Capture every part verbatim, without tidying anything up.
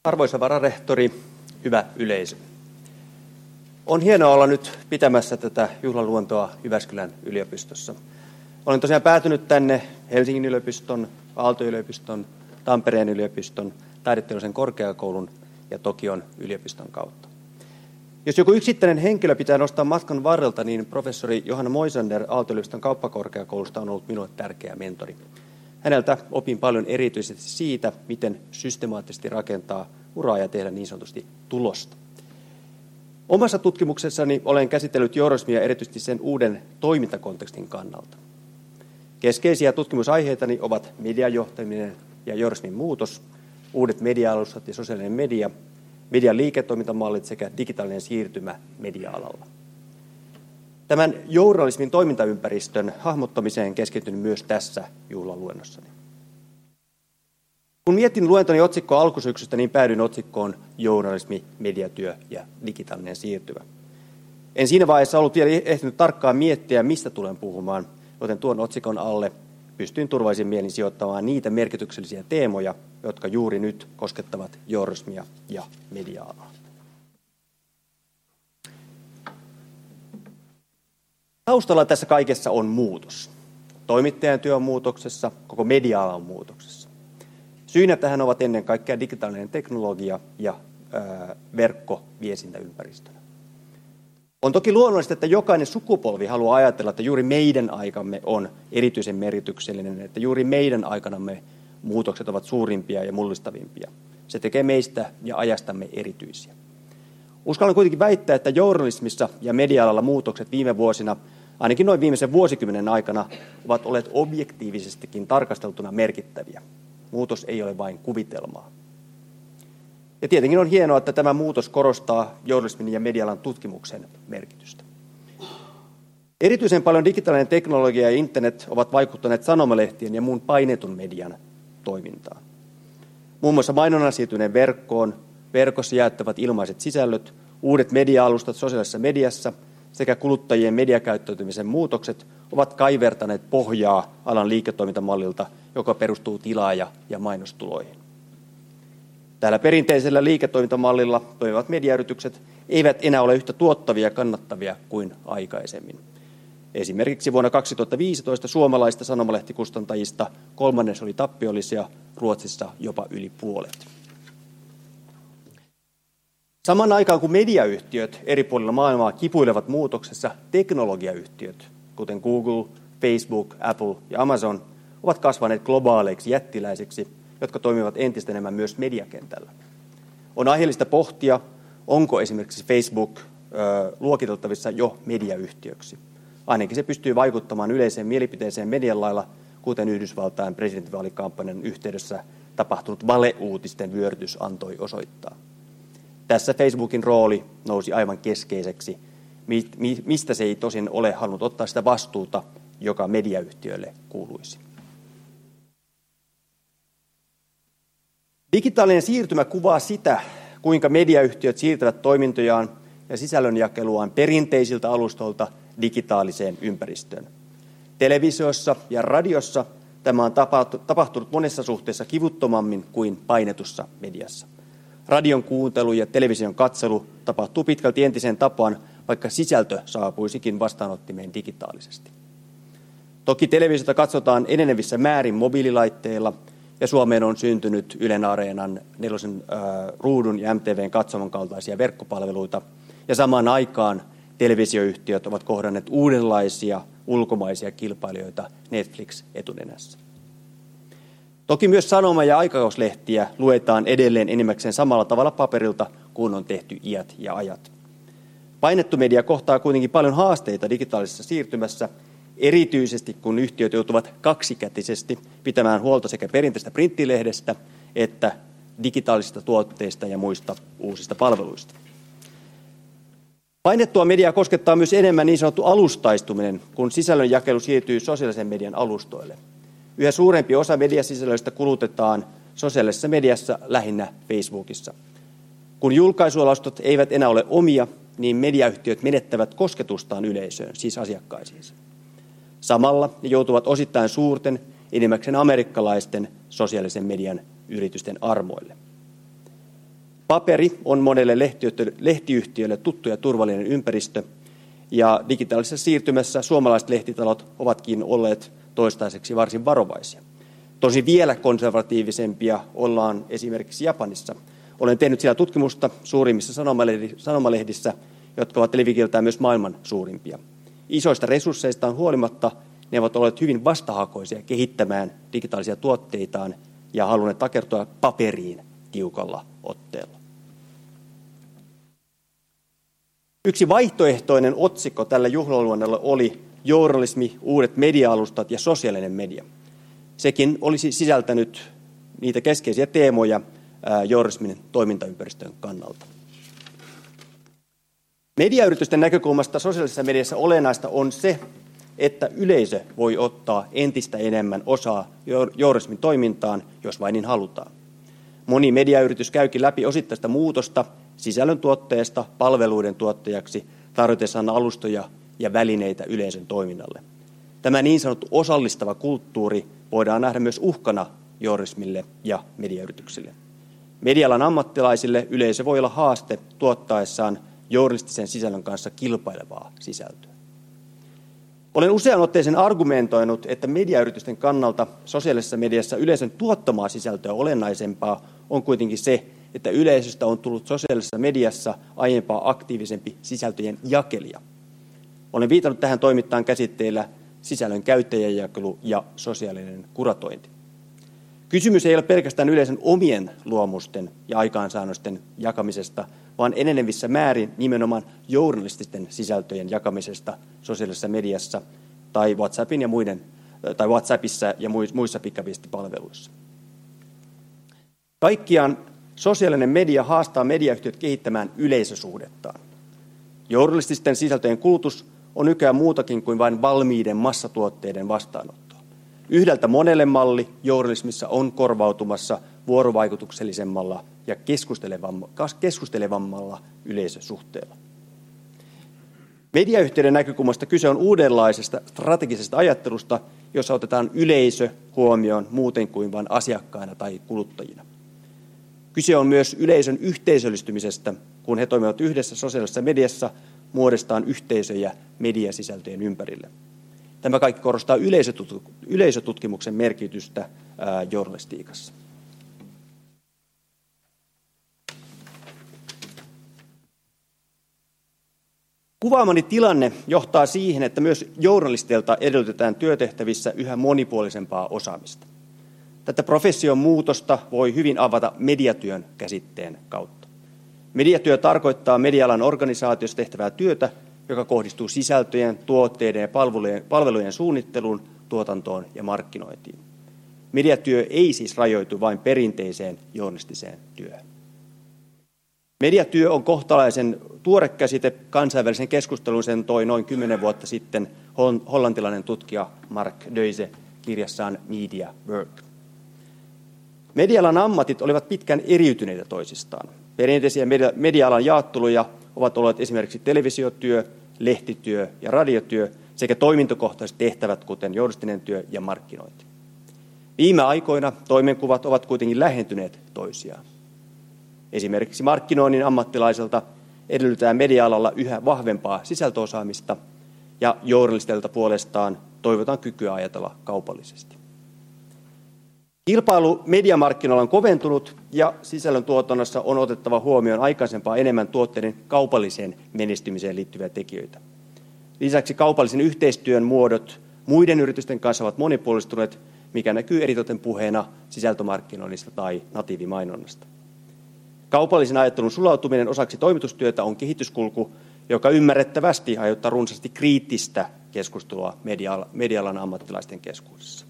Arvoisa vararehtori, hyvä yleisö. On hienoa olla nyt pitämässä tätä juhlaluontoa Jyväskylän yliopistossa. Olen tosiaan päätynyt tänne Helsingin yliopiston, Aalto-yliopiston, Tampereen yliopiston, Taideteollisen korkeakoulun ja Tokion yliopiston kautta. Jos joku yksittäinen henkilö pitää nostaa matkan varrelta, niin professori Johanna Moisander Aalto-yliopiston kauppakorkeakoulusta on ollut minulle tärkeä mentori. Häneltä opin paljon erityisesti siitä, miten systemaattisesti rakentaa uraa ja tehdä niin sanotusti tulosta. Omassa tutkimuksessani olen käsitellyt journalismia erityisesti sen uuden toimintakontekstin kannalta. Keskeisiä tutkimusaiheitani ovat mediajohtaminen ja journalismin muutos, uudet media-alustat ja sosiaalinen media, median liiketoimintamallit sekä digitaalinen siirtymä media-alalla. Tämän journalismin toimintaympäristön hahmottamiseen keskityn myös tässä juhlaluennossani. Kun mietin luentoni otsikkoa alkusyksystä, niin päädyin otsikkoon journalismi, mediatyö ja digitaalinen siirtymä. En siinä vaiheessa ollut vielä ehtinyt tarkkaan miettiä, mistä tulen puhumaan, joten tuon otsikon alle pystyin turvallisin mielin sijoittamaan niitä merkityksellisiä teemoja, jotka juuri nyt koskettavat journalismia ja media-alaa. Taustalla tässä kaikessa on muutos. Toimittajan työ on muutoksessa, koko media-ala on muutoksessa. Syynä tähän ovat ennen kaikkea digitaalinen teknologia ja ää, verkkoviestintäympäristönä. On toki luonnollista, että jokainen sukupolvi haluaa ajatella, että juuri meidän aikamme on erityisen merkityksellinen, että juuri meidän aikanamme muutokset ovat suurimpia ja mullistavimpia. Se tekee meistä ja ajastamme erityisiä. Uskallan kuitenkin väittää, että journalismissa ja media-alalla muutokset viime vuosina, ainakin noin viimeisen vuosikymmenen aikana, ovat olleet objektiivisestikin tarkasteltuna merkittäviä. Muutos ei ole vain kuvitelmaa. Ja tietenkin on hienoa, että tämä muutos korostaa journalismin ja media-alan tutkimuksen merkitystä. Erityisen paljon digitaalinen teknologia ja internet ovat vaikuttaneet sanomalehtien ja muun painetun median toimintaan. Muun muassa mainonnan siirtyneen verkkoon, verkossa jaettavat ilmaiset sisällöt, uudet media-alustat sosiaalisessa mediassa sekä kuluttajien mediakäyttäytymisen muutokset ovat kaivertaneet pohjaa alan liiketoimintamallilta, joka perustuu tilaaja- ja mainostuloihin. Tällä perinteisellä liiketoimintamallilla toimivat mediayritykset eivät enää ole yhtä tuottavia ja kannattavia kuin aikaisemmin. Esimerkiksi vuonna kaksituhattaviisitoista suomalaista sanomalehtikustannajista kolmannes oli tappiollisia, Ruotsissa jopa yli puolet. Saman aikaan kun mediayhtiöt eri puolilla maailmaa kipuilevat muutoksessa, teknologiayhtiöt, kuten Google, Facebook, Apple ja Amazon, ovat kasvaneet globaaleiksi jättiläisiksi, jotka toimivat entistä enemmän myös mediakentällä. On aiheellista pohtia, onko esimerkiksi Facebook ö, luokiteltavissa jo mediayhtiöksi. Ainakin se pystyy vaikuttamaan yleiseen mielipiteeseen median lailla, kuten Yhdysvaltain presidentinvaalikampanjan yhteydessä tapahtunut valeuutisten vyörytys antoi osoittaa. Tässä Facebookin rooli nousi aivan keskeiseksi, mistä se ei tosin ole halunnut ottaa sitä vastuuta, joka mediayhtiöille kuuluisi. Digitaalinen siirtymä kuvaa sitä, kuinka mediayhtiöt siirtävät toimintojaan ja sisällönjakeluaan perinteisiltä alustoilta digitaaliseen ympäristöön. Televisiossa ja radiossa tämä on tapahtunut monessa suhteessa kivuttomammin kuin painetussa mediassa. Radion kuuntelu ja television katselu tapahtuu pitkälti entiseen tapaan, vaikka sisältö saapuisikin vastaanottimeen digitaalisesti. Toki televisiota katsotaan enenevissä määrin mobiililaitteilla, ja Suomeen on syntynyt Ylen Areenan, nelosen äh, ruudun ja M T V:n katsomon kaltaisia verkkopalveluita, ja samaan aikaan televisioyhtiöt ovat kohdanneet uudenlaisia ulkomaisia kilpailijoita Netflix etunenässä. Toki myös sanoma- ja aikakauslehtiä luetaan edelleen enimmäkseen samalla tavalla paperilta kuin on tehty iät ja ajat. Painettu media kohtaa kuitenkin paljon haasteita digitaalisessa siirtymässä, erityisesti kun yhtiöt joutuvat kaksikätisesti pitämään huolta sekä perinteistä printtilehdestä että digitaalisista tuotteista ja muista uusista palveluista. Painettua mediaa koskettaa myös enemmän niin sanottu alustaistuminen, kun sisällönjakelu siirtyy sosiaalisen median alustoille. Yhä suurempi osa mediasisällöistä kulutetaan sosiaalisessa mediassa, lähinnä Facebookissa. Kun julkaisualustat eivät enää ole omia, niin mediayhtiöt menettävät kosketustaan yleisöön, siis asiakkaisiinsa. Samalla ne joutuvat osittain suurten, enimmäkseen amerikkalaisten sosiaalisen median yritysten armoille. Paperi on monelle lehtiyhtiölle tuttu ja turvallinen ympäristö, ja digitaalisessa siirtymässä suomalaiset lehtitalot ovatkin olleet toistaiseksi varsin varovaisia. Tosin vielä konservatiivisempia ollaan esimerkiksi Japanissa. Olen tehnyt siellä tutkimusta suurimmissa sanomalehdissä, jotka ovat levikiltään myös maailman suurimpia. Isoista resursseistaan huolimatta ne ovat olleet hyvin vastahakoisia kehittämään digitaalisia tuotteitaan ja halunneet takertua paperiin tiukalla otteella. Yksi vaihtoehtoinen otsikko tällä juhlaluennolla oli journalismi, uudet media-alustat ja sosiaalinen media. Sekin olisi sisältänyt niitä keskeisiä teemoja journalismin toimintaympäristön kannalta. Mediayritysten näkökulmasta sosiaalisessa mediassa olennaista on se, että yleisö voi ottaa entistä enemmän osaa journalismin toimintaan, jos vain niin halutaan. Moni mediayritys käykin läpi osittaista muutosta sisällöntuottajasta palveluiden tuottajaksi tarjotessaan alustoja ja välineitä yleisön toiminnalle. Tämä niin sanottu osallistava kulttuuri voidaan nähdä myös uhkana journalismille ja mediayrityksille. Medialan ammattilaisille yleisö voi olla haaste tuottaessaan journalistisen sisällön kanssa kilpailevaa sisältöä. Olen usean otteeseen argumentoinut, että mediayritysten kannalta sosiaalisessa mediassa yleisön tuottamaa sisältöä olennaisempaa on kuitenkin se, että yleisöstä on tullut sosiaalisessa mediassa aiempaa aktiivisempi sisältöjen jakelija. Olen viitannut tähän toimintaan käsitteellä sisällön käyttäjäjakelu ja sosiaalinen kuratointi. Kysymys ei ole pelkästään yleisön omien luomusten ja aikaansaannosten jakamisesta, vaan enenevissä määrin nimenomaan journalististen sisältöjen jakamisesta sosiaalisessa mediassa tai WhatsAppin ja muiden, tai WhatsAppissa ja muissa pikaviestipalveluissa. Kaikkiaan sosiaalinen media haastaa mediayhtiöt kehittämään yleisösuhdettaan. Journalististen sisältöjen kulutus on nykyään muutakin kuin vain valmiiden massatuotteiden vastaanottoa. Yhdeltä monelle malli journalismissa on korvautumassa vuorovaikutuksellisemmalla ja keskustelevammalla yleisösuhteella. Mediayhtiöiden näkökulmasta kyse on uudenlaisesta strategisesta ajattelusta, jossa otetaan yleisö huomioon muuten kuin vain asiakkaina tai kuluttajina. Kyse on myös yleisön yhteisöllistymisestä, kun he toimivat yhdessä sosiaalisessa mediassa muodestaan yhteisöjä mediasisältöjen ympärille. Tämä kaikki korostaa yleisötutkimuksen merkitystä ää, journalistiikassa. Kuvaamani tilanne johtaa siihen, että myös journalisteilta edellytetään työtehtävissä yhä monipuolisempaa osaamista. Tätä profession muutosta voi hyvin avata mediatyön käsitteen kautta. Mediatyö tarkoittaa media-alan organisaatiossa tehtävää työtä, joka kohdistuu sisältöjen, tuotteiden ja palvelujen, palvelujen suunnitteluun, tuotantoon ja markkinointiin. Mediatyö ei siis rajoitu vain perinteiseen journalistiseen työhön. Mediatyö on kohtalaisen tuore käsite. Kansainvälisen keskustelun sen toi noin kymmenen vuotta sitten hollantilainen tutkija Mark Deuze kirjassaan Media Work. Media-alan ammatit olivat pitkään eriytyneitä toisistaan. Perinteisiä media-alan jaotteluja ovat olleet esimerkiksi televisiotyö, lehtityö ja radiotyö sekä toimintokohtaiset tehtävät, kuten journalistinen työ ja markkinointi. Viime aikoina toimenkuvat ovat kuitenkin lähentyneet toisiaan. Esimerkiksi markkinoinnin ammattilaiselta edellytetään media-alalla yhä vahvempaa sisältöosaamista ja journalistilta puolestaan toivotaan kykyä ajatella kaupallisesti. Kilpailu mediamarkkinoilla on koventunut ja sisällöntuotannossa on otettava huomioon aikaisempaa enemmän tuotteiden kaupalliseen menestymiseen liittyviä tekijöitä. Lisäksi kaupallisen yhteistyön muodot muiden yritysten kanssa ovat monipuolistuneet, mikä näkyy eritoten puheena sisältömarkkinoinnista tai natiivimainonnasta. Kaupallisen ajattelun sulautuminen osaksi toimitustyötä on kehityskulku, joka ymmärrettävästi aiheuttaa runsaasti kriittistä keskustelua media-alan ammattilaisten keskuudessa.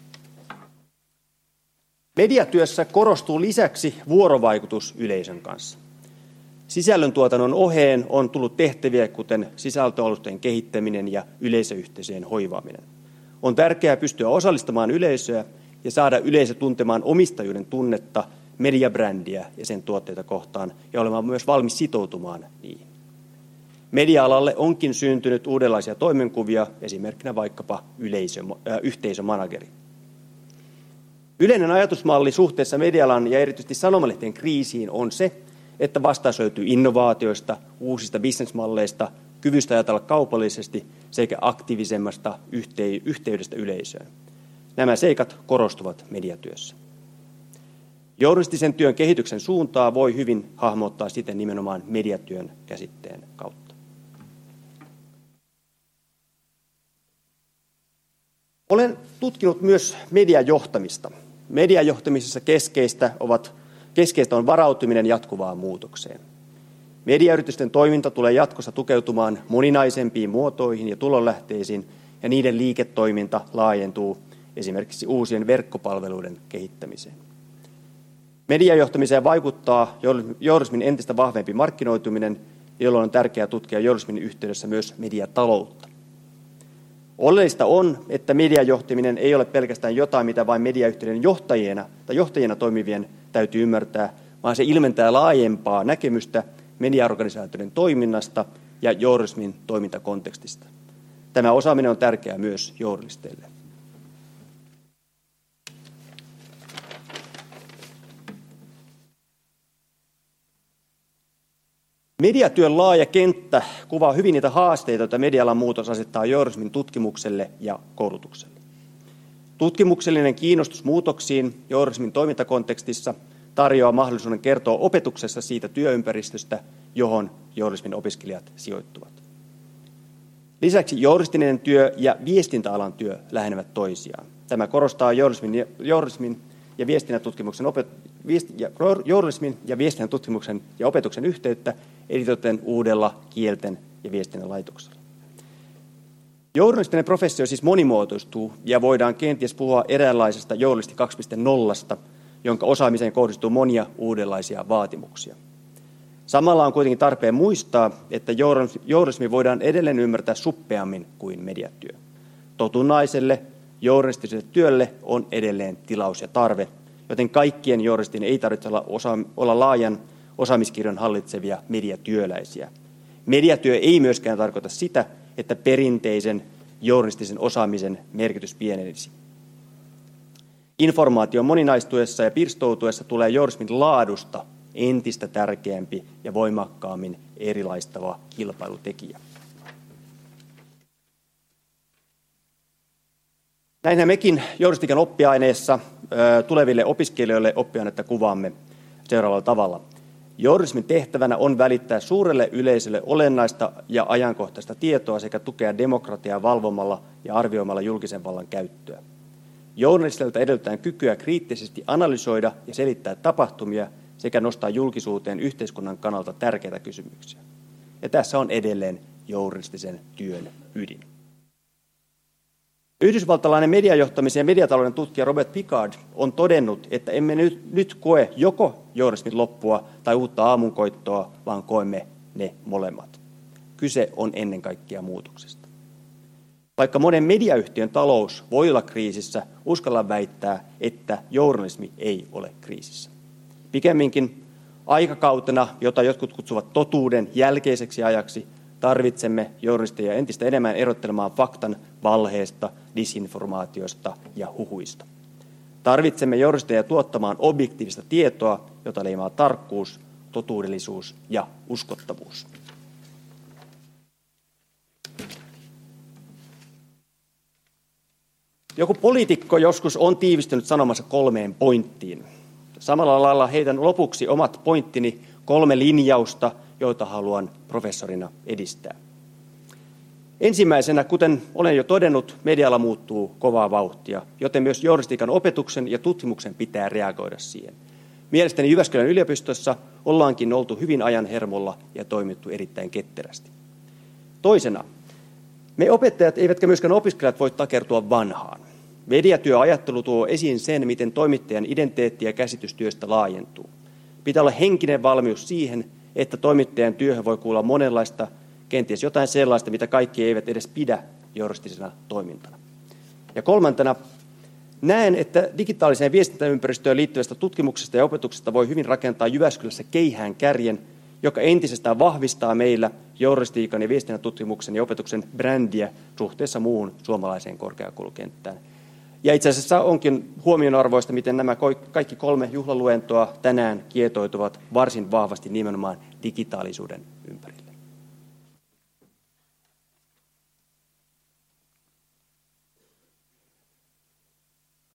Mediatyössä korostuu lisäksi vuorovaikutus yleisön kanssa. Sisällöntuotannon oheen on tullut tehtäviä, kuten sisältöalustojen kehittäminen ja yleisöyhteisöjen hoivaaminen. On tärkeää pystyä osallistamaan yleisöä ja saada yleisö tuntemaan omistajuuden tunnetta, mediabrändiä ja sen tuotteita kohtaan ja olemaan myös valmis sitoutumaan niihin. Media-alalle onkin syntynyt uudenlaisia toimenkuvia, esimerkkinä vaikkapa yleisö, äh, yhteisömanageri. Yleinen ajatusmalli suhteessa media-alan ja erityisesti sanomalehteen kriisiin on se, että vastaus löytyy innovaatioista, uusista bisnesmalleista, kyvystä ajatella kaupallisesti sekä aktiivisemmasta yhteydestä yleisöön. Nämä seikat korostuvat mediatyössä. Journalistisen työn kehityksen suuntaa voi hyvin hahmottaa siten nimenomaan mediatyön käsitteen kautta. Olen tutkinut myös mediajohtamista. Mediajohtamisessa keskeistä, ovat, keskeistä on varautuminen jatkuvaan muutokseen. Mediayritysten toiminta tulee jatkossa tukeutumaan moninaisempiin muotoihin ja tulonlähteisiin, ja niiden liiketoiminta laajentuu esimerkiksi uusien verkkopalveluiden kehittämiseen. Mediajohtamiseen vaikuttaa journalismin entistä vahvempi markkinoituminen, jolloin on tärkeää tutkia journalismin yhteydessä myös mediataloutta. Oleellista on, että mediajohtaminen ei ole pelkästään jotain, mitä vain mediayhtiöiden johtajina tai johtajina toimivien täytyy ymmärtää, vaan se ilmentää laajempaa näkemystä mediaorganisaatioiden toiminnasta ja journalismin toimintakontekstista. Tämä osaaminen on tärkeää myös journalisteille. Mediatyön laaja kenttä kuvaa hyvin niitä haasteita, joita media-alan muutos asettaa journalismin tutkimukselle ja koulutukselle. Tutkimuksellinen kiinnostus muutoksiin journalismin toimintakontekstissa tarjoaa mahdollisuuden kertoa opetuksessa siitä työympäristöstä, johon journalismin opiskelijat sijoittuvat. Lisäksi journalistinen työ ja viestintäalan työ lähenevät toisiaan. Tämä korostaa journalismin, journalismin ja viestinnän tutkimuksen opet, viesti, ja, journalismin ja viestinnän tutkimuksen ja opetuksen yhteyttä eritoten uudella kielten ja viestinnän laitoksella. Journalistinen professio siis monimuotoistuu ja voidaan kenties puhua eräänlaisesta journalisti kaksi piste nolla, jonka osaamiseen kohdistuu monia uudenlaisia vaatimuksia. Samalla on kuitenkin tarpeen muistaa, että journalismi voidaan edelleen ymmärtää suppeammin kuin mediatyö. Totunnaiselle journalistiselle työlle on edelleen tilaus ja tarve, joten kaikkien journalistien ei tarvitse olla, osa, olla laajan osaamiskirjon hallitsevia mediatyöläisiä. Mediatyö ei myöskään tarkoita sitä, että perinteisen journalistisen osaamisen merkitys pienenisi. Informaation moninaistuessa ja pirstoutuessa tulee journalismin laadusta entistä tärkeämpi ja voimakkaammin erilaistava kilpailutekijä. Näinhän mekin journalistiikan oppiaineessa tuleville opiskelijoille oppiainetta kuvaamme seuraavalla tavalla. Journalismin tehtävänä on välittää suurelle yleisölle olennaista ja ajankohtaista tietoa sekä tukea demokratiaa valvomalla ja arvioimalla julkisen vallan käyttöä. Journalistilta edellytetään kykyä kriittisesti analysoida ja selittää tapahtumia sekä nostaa julkisuuteen yhteiskunnan kannalta tärkeitä kysymyksiä. Ja tässä on edelleen journalistisen työn ydin. Yhdysvaltalainen mediajohtamisen ja mediatalouden tutkija Robert Picard on todennut, että emme nyt, nyt koe joko journalismin loppua tai uutta aamunkoittoa, vaan koemme ne molemmat. Kyse on ennen kaikkea muutoksesta. Vaikka monen mediayhtiön talous voi olla kriisissä, uskallan väittää, että journalismi ei ole kriisissä. Pikemminkin aikakautena, jota jotkut kutsuvat totuuden jälkeiseksi ajaksi, tarvitsemme journalisteja entistä enemmän erottelemaan faktan valheesta, disinformaatiosta ja huhuista. Tarvitsemme journalisteja tuottamaan objektiivista tietoa, jota leimaa tarkkuus, totuudellisuus ja uskottavuus. Joku poliitikko joskus on tiivistynyt sanomassa kolmeen pointtiin. Samalla lailla heitän lopuksi omat pointtini kolme linjausta, joita haluan professorina edistää. Ensimmäisenä, kuten olen jo todennut, media-ala muuttuu kovaa vauhtia, joten myös journalistiikan opetuksen ja tutkimuksen pitää reagoida siihen. Mielestäni Jyväskylän yliopistossa ollaankin oltu hyvin ajan hermolla ja toimittu erittäin ketterästi. Toisena, me opettajat eivätkä myöskään opiskelijat voi takertua vanhaan. Mediatyöajattelu tuo esiin sen, miten toimittajan identiteetti ja käsitys työstä laajentuu. Pitää olla henkinen valmius siihen, että toimittajan työhön voi kuulla monenlaista, kenties jotain sellaista, mitä kaikki eivät edes pidä journalistisena toimintana. Ja kolmantena, näen, että digitaaliseen viestintäympäristöön liittyvästä tutkimuksesta ja opetuksesta voi hyvin rakentaa Jyväskylässä keihään kärjen, joka entisestään vahvistaa meillä journalistiikan ja viestinnän tutkimuksen ja opetuksen brändiä suhteessa muuhun suomalaiseen korkeakoulukenttään. Ja itse asiassa onkin huomionarvoista, miten nämä kaikki kolme juhlaluentoa tänään kietoituvat varsin vahvasti nimenomaan digitaalisuuden ympärille.